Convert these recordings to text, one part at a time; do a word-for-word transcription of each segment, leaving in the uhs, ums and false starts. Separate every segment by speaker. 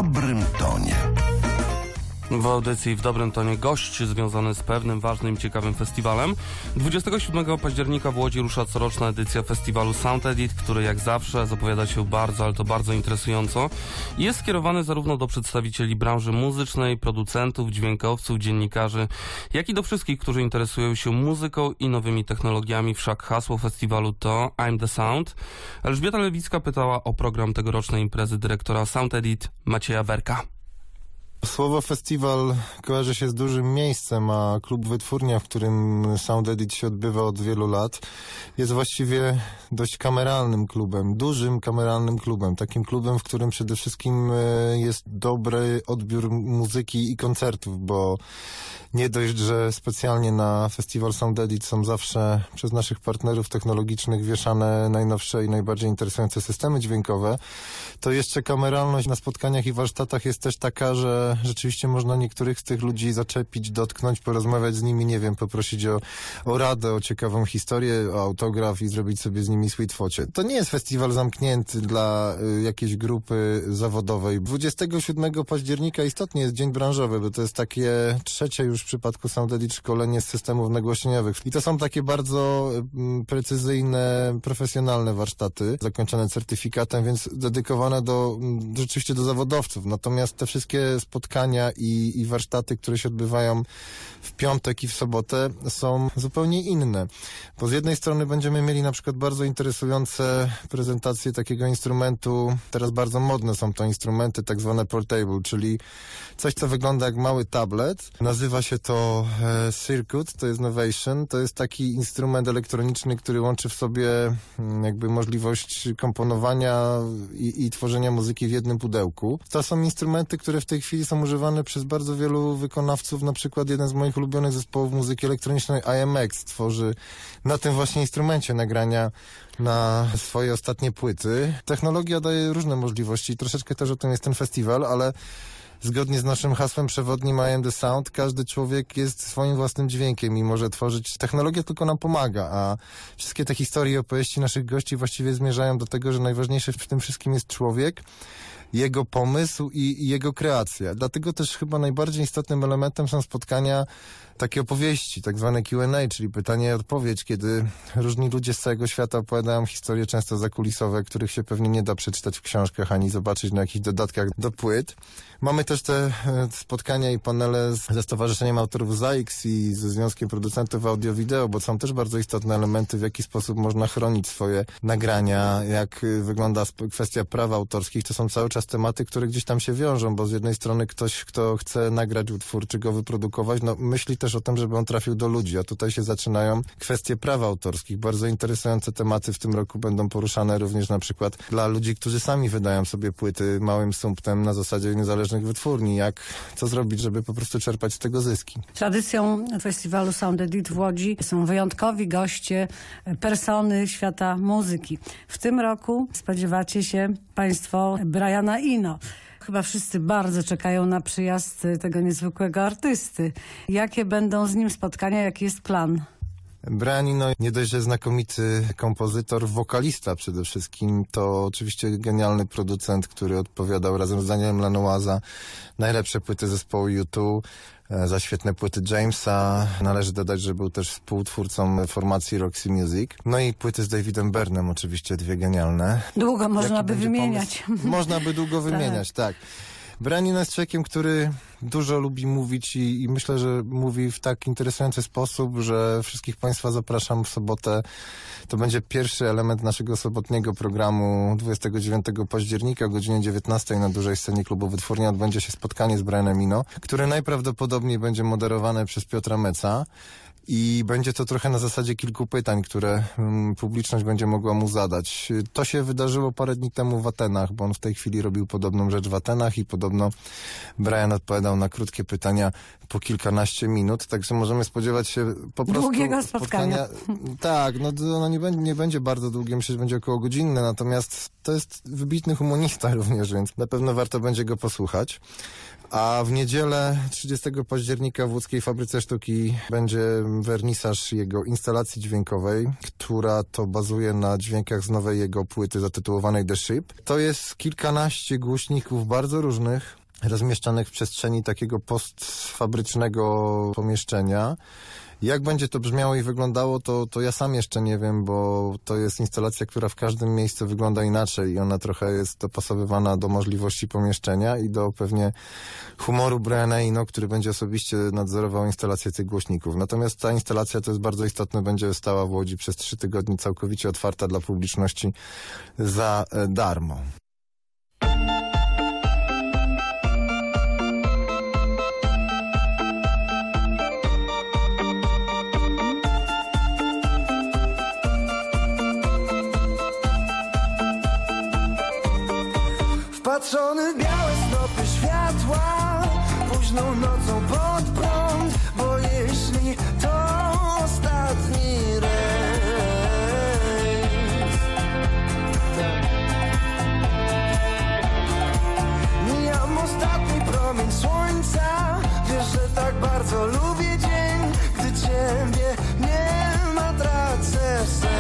Speaker 1: dobrym tonie.
Speaker 2: W audycji W dobrym tonie gość związany z pewnym ważnym, ciekawym festiwalem. dwudziestego siódmego października w Łodzi rusza coroczna edycja festiwalu Sound Edit, który jak zawsze zapowiada się bardzo, ale to bardzo interesująco. Jest skierowany zarówno do przedstawicieli branży muzycznej, producentów, dźwiękowców, dziennikarzy, jak i do wszystkich, którzy interesują się muzyką i nowymi technologiami. Wszak hasło festiwalu to I'm the Sound. Elżbieta Lewicka pytała o program tegorocznej imprezy dyrektora Sound Edit Macieja Werka.
Speaker 3: Słowo festiwal kojarzy się z dużym miejscem, a klub Wytwórnia, w którym Sound Edit się odbywa od wielu lat, jest właściwie dość kameralnym klubem, dużym kameralnym klubem, takim klubem, w którym przede wszystkim jest dobry odbiór muzyki i koncertów, bo nie dość, że specjalnie na festiwal Sound Edit są zawsze przez naszych partnerów technologicznych wieszane najnowsze i najbardziej interesujące systemy dźwiękowe, to jeszcze kameralność na spotkaniach i warsztatach jest też taka, że rzeczywiście można niektórych z tych ludzi zaczepić, dotknąć, porozmawiać z nimi, nie wiem, poprosić o, o radę, o ciekawą historię, o autograf i zrobić sobie z nimi sweet focie. To nie jest festiwal zamknięty dla y, jakiejś grupy zawodowej. dwudziestego siódmego października istotnie jest dzień branżowy, bo to jest takie trzecie już w przypadku Sound Edit szkolenie z systemów nagłośnieniowych. I to są takie bardzo y, precyzyjne, profesjonalne warsztaty, zakończone certyfikatem, więc dedykowane do, y, rzeczywiście do zawodowców. Natomiast te wszystkie spotkania i, i warsztaty, które się odbywają w piątek i w sobotę, są zupełnie inne. Bo z jednej strony będziemy mieli na przykład bardzo interesujące prezentacje takiego instrumentu, teraz bardzo modne są to instrumenty tak zwane portable, czyli coś, co wygląda jak mały tablet. Nazywa się to e, Circuit, to jest Novation. To jest taki instrument elektroniczny, który łączy w sobie m, jakby możliwość komponowania i, i tworzenia muzyki w jednym pudełku. To są instrumenty, które w tej chwili są używane przez bardzo wielu wykonawców. Na przykład jeden z moich ulubionych zespołów muzyki elektronicznej, I M X, tworzy na tym właśnie instrumencie nagrania na swoje ostatnie płyty. Technologia daje różne możliwości. Troszeczkę też o tym jest ten festiwal, ale zgodnie z naszym hasłem przewodnim I am the Sound, każdy człowiek jest swoim własnym dźwiękiem i może tworzyć. Technologia tylko nam pomaga, a wszystkie te historie i opowieści naszych gości właściwie zmierzają do tego, że najważniejsze w tym wszystkim jest człowiek, jego pomysł i, i jego kreacja. Dlatego też chyba najbardziej istotnym elementem są spotkania, takie opowieści, tak zwane Q and A, czyli pytanie i odpowiedź, kiedy różni ludzie z całego świata opowiadają historie często zakulisowe, których się pewnie nie da przeczytać w książkach ani zobaczyć na jakichś dodatkach do płyt. Mamy też te spotkania i panele z, ze Stowarzyszeniem Autorów Z A X i ze Związkiem Producentów Audio-Wideo, bo są też bardzo istotne elementy, w jaki sposób można chronić swoje nagrania, jak wygląda kwestia praw autorskich. To są cały czas tematy, które gdzieś tam się wiążą, bo z jednej strony ktoś, kto chce nagrać utwór, czy go wyprodukować, no myśli też o tym, żeby on trafił do ludzi, a tutaj się zaczynają kwestie praw autorskich. Bardzo interesujące tematy w tym roku będą poruszane również na przykład dla ludzi, którzy sami wydają sobie płyty małym sumptem na zasadzie niezależnych wytwórni. Jak, co zrobić, żeby po prostu czerpać z tego zyski.
Speaker 4: Tradycją festiwalu Sound Edit w Łodzi są wyjątkowi goście, persony świata muzyki. W tym roku spodziewacie się państwo Briana Eno. Chyba wszyscy bardzo czekają na przyjazd tego niezwykłego artysty. Jakie będą z nim spotkania, jaki jest plan?
Speaker 3: Brian Eno, nie dość, że znakomity kompozytor, wokalista przede wszystkim, to oczywiście genialny producent, który odpowiadał razem z Danielem Lanois za najlepsze płyty zespołu U dwa, za świetne płyty Jamesa. Należy dodać, że był też współtwórcą formacji Roxy Music. No i płyty z Davidem Byrnem, oczywiście dwie genialne.
Speaker 4: Długo można Jaki by wymieniać.
Speaker 3: Pomysł? Można by długo wymieniać, tak. Brian Eno jest człowiekiem, który dużo lubi mówić i, i myślę, że mówi w tak interesujący sposób, że wszystkich Państwa zapraszam w sobotę. To będzie pierwszy element naszego sobotniego programu dwudziestego dziewiątego października o godzinie dziewiętnastej na dużej scenie klubu Wytwórnia odbędzie się spotkanie z Brianem Eno, które najprawdopodobniej będzie moderowane przez Piotra Meca. I będzie to trochę na zasadzie kilku pytań, które um, publiczność będzie mogła mu zadać. To się wydarzyło parę dni temu w Atenach, bo on w tej chwili robił podobną rzecz w Atenach i podobno Brian odpowiadał na krótkie pytania po kilkanaście minut, także możemy spodziewać się po prostu
Speaker 4: długiego spotkania.
Speaker 3: spotkania. Tak, no ono nie będzie, nie będzie bardzo długie, myślę, że będzie około godzinne, natomiast to jest wybitny humanista również, więc na pewno warto będzie go posłuchać. A w niedzielę trzydziestego października w łódzkiej Fabryce Sztuki będzie wernisaż jego instalacji dźwiękowej, która to bazuje na dźwiękach z nowej jego płyty zatytułowanej The Ship. To jest kilkanaście głośników bardzo różnych, rozmieszczanych w przestrzeni takiego postfabrycznego pomieszczenia. Jak będzie to brzmiało i wyglądało, to, to ja sam jeszcze nie wiem, bo to jest instalacja, która w każdym miejscu wygląda inaczej i ona trochę jest dopasowywana do możliwości pomieszczenia i do pewnie humoru Briana Eno, który będzie osobiście nadzorował instalację tych głośników. Natomiast ta instalacja, to jest bardzo istotne, będzie stała w Łodzi przez trzy tygodnie całkowicie otwarta dla publiczności za darmo.
Speaker 1: Wpatrzony w białe stopy światła, późną nocą pod prąd, bo jeśli to ostatni rejs, mijam ostatni promień słońca. Wiesz, że tak bardzo lubię dzień, gdy ciebie nie ma, tracę sens.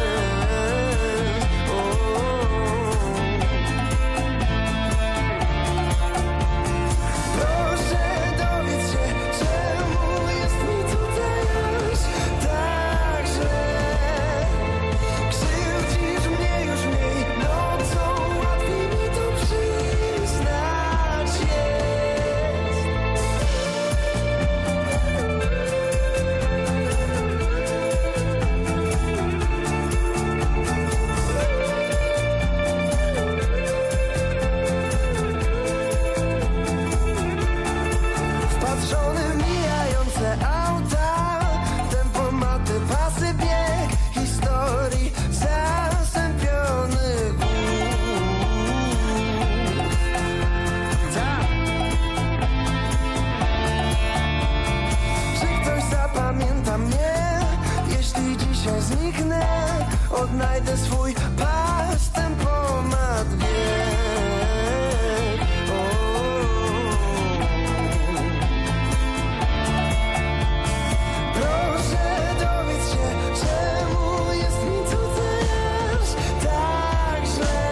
Speaker 1: Odnajdę swój pas, tempomat wiek. Proszę dowiedz się, czemu jest mi tutaj aż tak źle.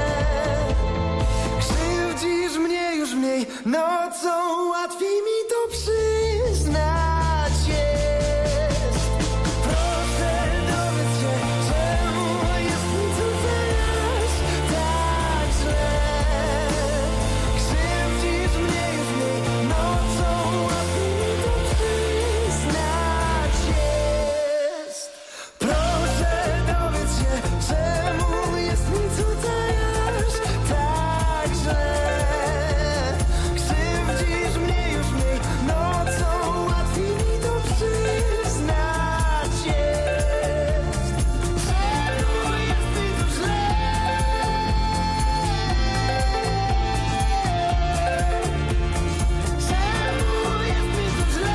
Speaker 1: Krzywdzisz mnie już mniej, nocą łatwiej mi to przyznać jest. Proszę dowiedz się, czemu jest mi tutaj aż tak źle. Krzywdzisz mnie już mniej, nocą łatwiej mi to przyznać jest. Proszę dowiedz się, czemu jest mi tutaj aż tak źle. Krzywdzisz mnie już mniej, nocą łatwiej mi to przyznać jest. Czemu jest mi tu źle? Czemu jest mi tu źle?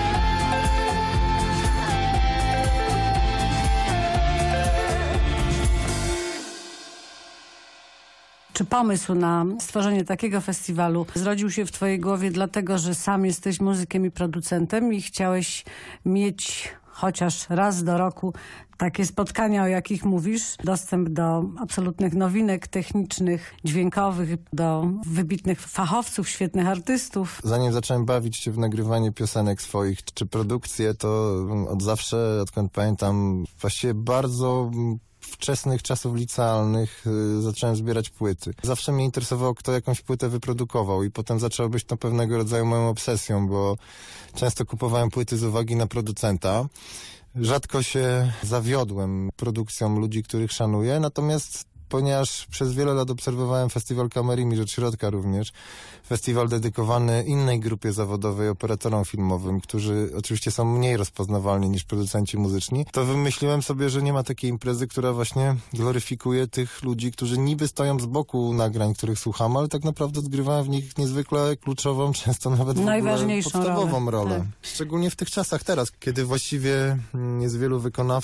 Speaker 4: Czy pomysł na stworzenie takiego festiwalu zrodził się w twojej głowie dlatego, że sam jesteś muzykiem i producentem i chciałeś mieć chociaż raz do roku takie spotkania, o jakich mówisz, dostęp do absolutnych nowinek technicznych, dźwiękowych, do wybitnych fachowców, świetnych artystów?
Speaker 3: Zanim zacząłem bawić się w nagrywanie piosenek swoich czy produkcje, to od zawsze, odkąd pamiętam, właściwie bardzo wczesnych czasów licealnych y, zacząłem zbierać płyty. Zawsze mnie interesowało, kto jakąś płytę wyprodukował i potem zaczęło być to pewnego rodzaju moją obsesją, bo często kupowałem płyty z uwagi na producenta. Rzadko się zawiodłem produkcją ludzi, których szanuję, natomiast ponieważ przez wiele lat obserwowałem festiwal Kamerimi, rzecz środka również, festiwal dedykowany innej grupie zawodowej, operatorom filmowym, którzy oczywiście są mniej rozpoznawalni niż producenci muzyczni, to wymyśliłem sobie, że nie ma takiej imprezy, która właśnie gloryfikuje tych ludzi, którzy niby stoją z boku nagrań, których słucham, ale tak naprawdę odgrywają w nich niezwykle kluczową, często nawet w ogóle podstawową rolę. rolę.
Speaker 4: Tak.
Speaker 3: Szczególnie w tych czasach teraz, kiedy właściwie jest wielu wykonawców,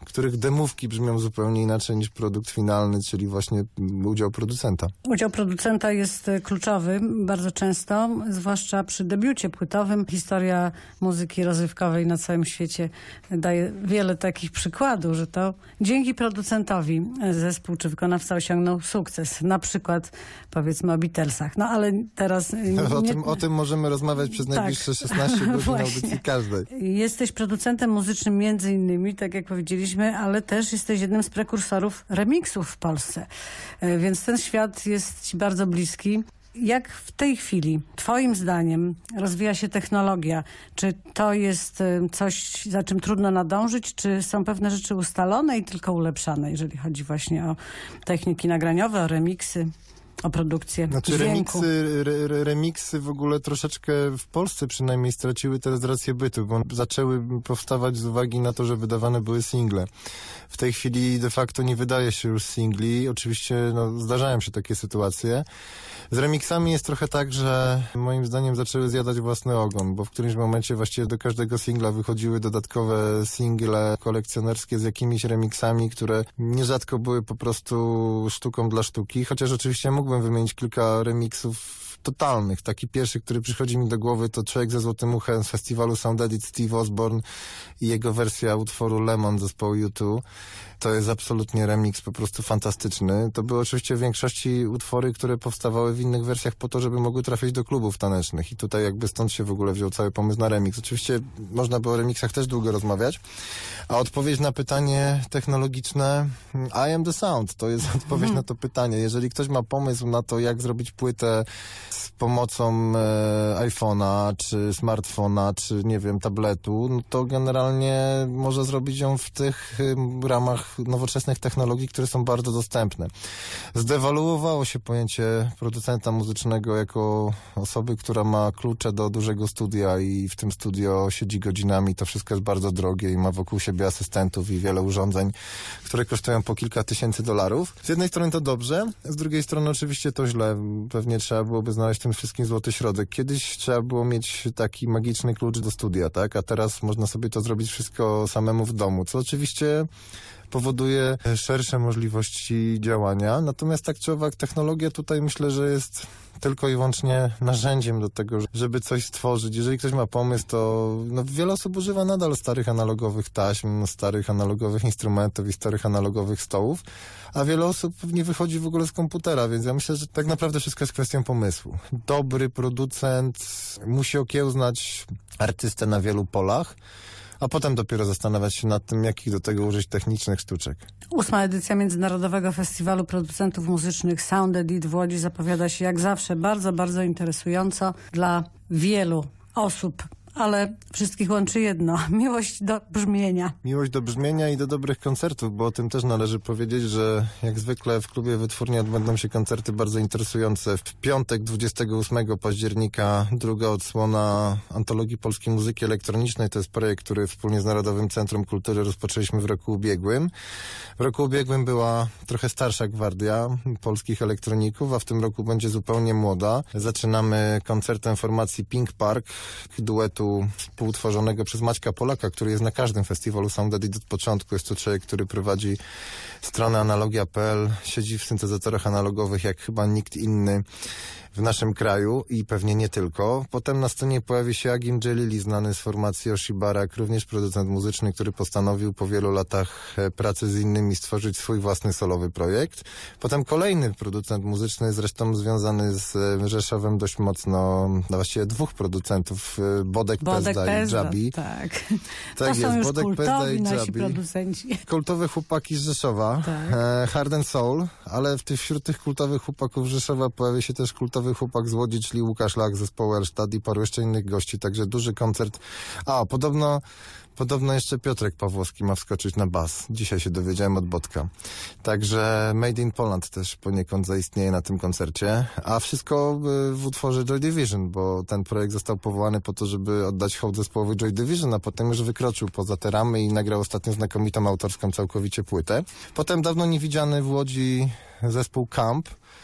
Speaker 3: których demówki brzmią zupełnie inaczej niż produkt finalny, czyli właśnie udział producenta.
Speaker 4: Udział producenta jest e, kluczowy bardzo często, zwłaszcza przy debiucie płytowym. Historia muzyki rozrywkowej na całym świecie daje wiele takich przykładów, że to dzięki producentowi zespół czy wykonawca osiągnął sukces. Na przykład powiedzmy o Beatlesach. No ale teraz...
Speaker 3: O,
Speaker 4: nie...
Speaker 3: tym, o tym możemy rozmawiać przez
Speaker 4: Tak.
Speaker 3: najbliższe szesnaście godzin
Speaker 4: Właśnie.
Speaker 3: audycji każdej.
Speaker 4: Jesteś producentem muzycznym między innymi, tak jak powiedzieliśmy, ale też jesteś jednym z prekursorów remixów w Polsce. E, Więc ten świat jest ci bardzo bliski. Jak w tej chwili, twoim zdaniem, rozwija się technologia? Czy to jest e, coś, za czym trudno nadążyć? Czy są pewne rzeczy ustalone i tylko ulepszane, jeżeli chodzi właśnie o techniki nagraniowe, o remiksy? O produkcję
Speaker 3: Znaczy
Speaker 4: dźwięku.
Speaker 3: remiksy, re, re, remiksy w ogóle troszeczkę w Polsce przynajmniej straciły teraz rację bytu, bo zaczęły powstawać z uwagi na to, że wydawane były single. W tej chwili de facto nie wydaje się już singli. Oczywiście no, zdarzają się takie sytuacje. Z remixami jest trochę tak, że moim zdaniem zaczęły zjadać własny ogon, bo w którymś momencie właściwie do każdego singla wychodziły dodatkowe single kolekcjonerskie z jakimiś remixami, które nierzadko były po prostu sztuką dla sztuki, chociaż oczywiście mógłbym wymienić kilka remixów totalnych. Taki pierwszy, który przychodzi mi do głowy, to Człowiek ze złotym uchem z festiwalu Sound Edit, Steve Osborne i jego wersja utworu Lemon zespołu U dwa. To jest absolutnie remix po prostu fantastyczny. To były oczywiście w większości utwory, które powstawały w innych wersjach po to, żeby mogły trafić do klubów tanecznych. I tutaj jakby stąd się w ogóle wziął cały pomysł na remix. Oczywiście można by o remixach też długo rozmawiać. A odpowiedź na pytanie technologiczne I am the sound. To jest odpowiedź na to pytanie. Jeżeli ktoś ma pomysł na to, jak zrobić płytę z pomocą e, iPhone'a, czy smartfona, czy nie wiem, tabletu, no to generalnie może zrobić ją w tych y, ramach nowoczesnych technologii, które są bardzo dostępne. Zdewaluowało się pojęcie producenta muzycznego jako osoby, która ma klucze do dużego studia i w tym studio siedzi godzinami. To wszystko jest bardzo drogie i ma wokół siebie asystentów i wiele urządzeń, które kosztują po kilka tysięcy dolarów. Z jednej strony to dobrze, z drugiej strony oczywiście to źle. Pewnie trzeba byłoby znaleźć w tym wszystkim złoty środek. Kiedyś trzeba było mieć taki magiczny klucz do studia, tak? A teraz można sobie to zrobić wszystko samemu w domu, co oczywiście powoduje szersze możliwości działania. Natomiast tak czy owak technologia tutaj myślę, że jest tylko i wyłącznie narzędziem do tego, żeby coś stworzyć. Jeżeli ktoś ma pomysł, to no, wiele osób używa nadal starych analogowych taśm, starych analogowych instrumentów i starych analogowych stołów, a wiele osób nie wychodzi w ogóle z komputera, więc ja myślę, że tak naprawdę wszystko jest kwestią pomysłu. Dobry producent musi okiełznać artystę na wielu polach, a potem dopiero zastanawiać się nad tym, jakich do tego użyć technicznych sztuczek.
Speaker 4: Ósma edycja Międzynarodowego Festiwalu Producentów Muzycznych Sound Edit w Łodzi zapowiada się jak zawsze bardzo, bardzo interesująco dla wielu osób. Ale wszystkich łączy jedno. Miłość do brzmienia.
Speaker 3: Miłość do brzmienia i do dobrych koncertów, bo o tym też należy powiedzieć, że jak zwykle w klubie Wytwórnia odbędą się koncerty bardzo interesujące. W piątek dwudziestego ósmego października druga odsłona Antologii Polskiej Muzyki Elektronicznej. To jest projekt, który wspólnie z Narodowym Centrum Kultury rozpoczęliśmy w roku ubiegłym. W roku ubiegłym była trochę starsza gwardia polskich elektroników, a w tym roku będzie zupełnie młoda. Zaczynamy koncertem formacji Pink Park, duetu współtworzonego przez Maćka Polaka, który jest na każdym festiwalu Sound Edit od początku. Jest to człowiek, który prowadzi stronę analogia kropka p l, siedzi w syntezatorach analogowych jak chyba nikt inny w naszym kraju i pewnie nie tylko. Potem na scenie pojawi się Agim Dżelili, znany z formacji Oshibarak, również producent muzyczny, który postanowił po wielu latach pracy z innymi stworzyć swój własny solowy projekt. Potem kolejny producent muzyczny, zresztą związany z Rzeszowem dość mocno, no właściwie dwóch producentów, Bodek,
Speaker 4: Bodek
Speaker 3: Pezda,
Speaker 4: Pezda,
Speaker 3: i Dżabi.
Speaker 4: tak.
Speaker 3: Tak
Speaker 4: to są
Speaker 3: jest,
Speaker 4: już
Speaker 3: Bodek, Pezda
Speaker 4: kultowi
Speaker 3: i
Speaker 4: nasi
Speaker 3: Dżabi.
Speaker 4: producenci.
Speaker 3: Kultowe chłopaki z Rzeszowa,
Speaker 4: Tak.
Speaker 3: e, Hard and Soul, ale w tych, wśród tych kultowych chłopaków z Rzeszowa pojawi się też kultowy chłopak z Łodzi, czyli Łukasz Lach z zespołu Erstadt i paru jeszcze innych gości, także duży koncert. A, podobno Podobno jeszcze Piotrek Pawłowski ma wskoczyć na bas. Dzisiaj się dowiedziałem od Bodka. Także Made in Poland też poniekąd zaistnieje na tym koncercie. A wszystko w utworze Joy Division, bo ten projekt został powołany po to, żeby oddać hołd zespołowi Joy Division, a potem już wykroczył poza te ramy i nagrał ostatnio znakomitą autorską całkowicie płytę. Potem dawno niewidziany w Łodzi zespół Camp,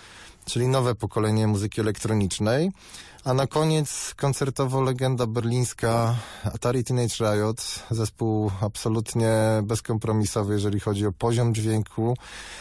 Speaker 3: czyli nowe pokolenie muzyki elektronicznej. A na koniec koncertowo legenda berlińska Atari Teenage Riot, zespół absolutnie bezkompromisowy, jeżeli chodzi o poziom dźwięku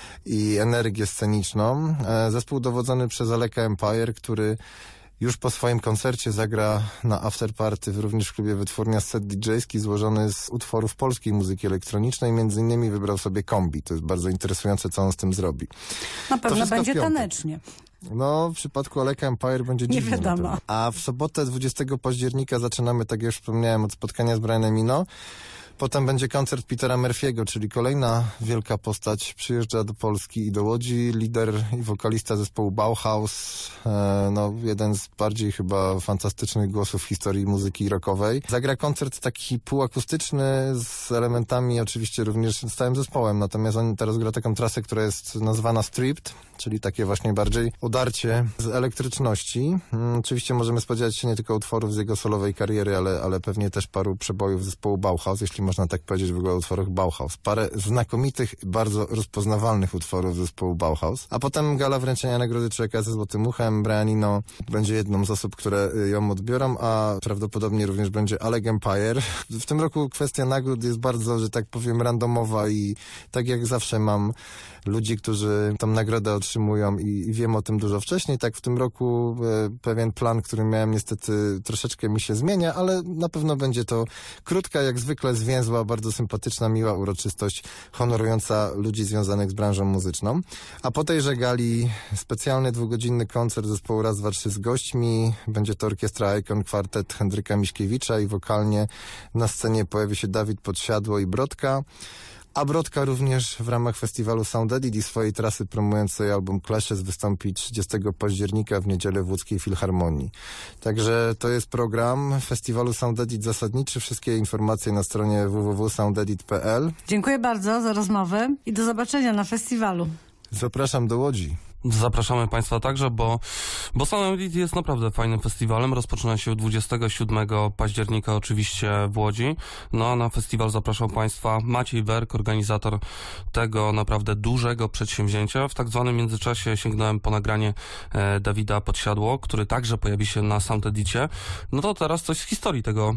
Speaker 3: i energię sceniczną. Zespół dowodzony przez Aleka Empire, który już po swoim koncercie zagra na afterparty również w klubie Wytwórnia set didżejski złożony z utworów polskiej muzyki elektronicznej. Między innymi wybrał sobie kombi. To jest bardzo interesujące, co on z tym zrobi.
Speaker 4: Na pewno
Speaker 3: wszystko
Speaker 4: będzie
Speaker 3: w piątek.
Speaker 4: tanecznie.
Speaker 3: No, w przypadku Aleka Empire będzie
Speaker 4: Nie
Speaker 3: dziwnie.
Speaker 4: wiadomo.
Speaker 3: na pewno. A w sobotę dwudziestego października zaczynamy, tak jak już wspomniałem, od spotkania z Brianem Eno. Potem będzie koncert Petera Murphy'ego, czyli kolejna wielka postać przyjeżdża do Polski i do Łodzi. Lider i wokalista zespołu Bauhaus, e, no jeden z bardziej chyba fantastycznych głosów w historii muzyki rockowej. Zagra koncert taki półakustyczny z elementami oczywiście również z całym zespołem, natomiast on teraz gra taką trasę, która jest nazwana Stripped, czyli takie właśnie bardziej udarcie z elektryczności. Hmm, oczywiście możemy spodziewać się nie tylko utworów z jego solowej kariery, ale, ale pewnie też paru przebojów zespołu Bauhaus, jeśli można tak powiedzieć w ogóle o utworach Bauhaus. Parę znakomitych, bardzo rozpoznawalnych utworów zespołu Bauhaus. A potem gala wręczenia nagrody Człowieka ze Złotym Uchem. Brian Eno będzie jedną z osób, które ją odbiorą, a prawdopodobnie również będzie Alec Empire. W tym roku kwestia nagród jest bardzo, że tak powiem, randomowa i tak jak zawsze mam ludzi, którzy tą nagrodę otrzymują i, i wiem o tym dużo wcześniej. Tak w tym roku e, pewien plan, który miałem niestety troszeczkę mi się zmienia, ale na pewno będzie to krótka, jak zwykle zwięzła, bardzo sympatyczna, miła uroczystość honorująca ludzi związanych z branżą muzyczną. A po tejże gali specjalny dwugodzinny koncert zespołu Raz, Dwa, Trzy z gośćmi. Będzie to orkiestra Icon Kwartet Henryka Miśkiewicza i wokalnie na scenie pojawi się Dawid Podsiadło i Brodka. A Brodka również w ramach festiwalu Sound Edit i swojej trasy promującej album Clashes wystąpi trzydziestego października w niedzielę w Łódzkiej Filharmonii. Także to jest program festiwalu Sound Edit zasadniczy. Wszystkie informacje na stronie w w w kropka sound edit kropka p l.
Speaker 4: Dziękuję bardzo za rozmowę i do zobaczenia na festiwalu.
Speaker 3: Zapraszam do Łodzi.
Speaker 2: Zapraszamy Państwa także, bo, bo Sound Edit jest naprawdę fajnym festiwalem. Rozpoczyna się dwudziestego siódmego października oczywiście w Łodzi. No a na festiwal zapraszał Państwa Maciej Werk, organizator tego naprawdę dużego przedsięwzięcia. W tak zwanym międzyczasie sięgnąłem po nagranie e, Dawida Podsiadło, który także pojawi się na Sound Edicie. No to teraz coś z historii tego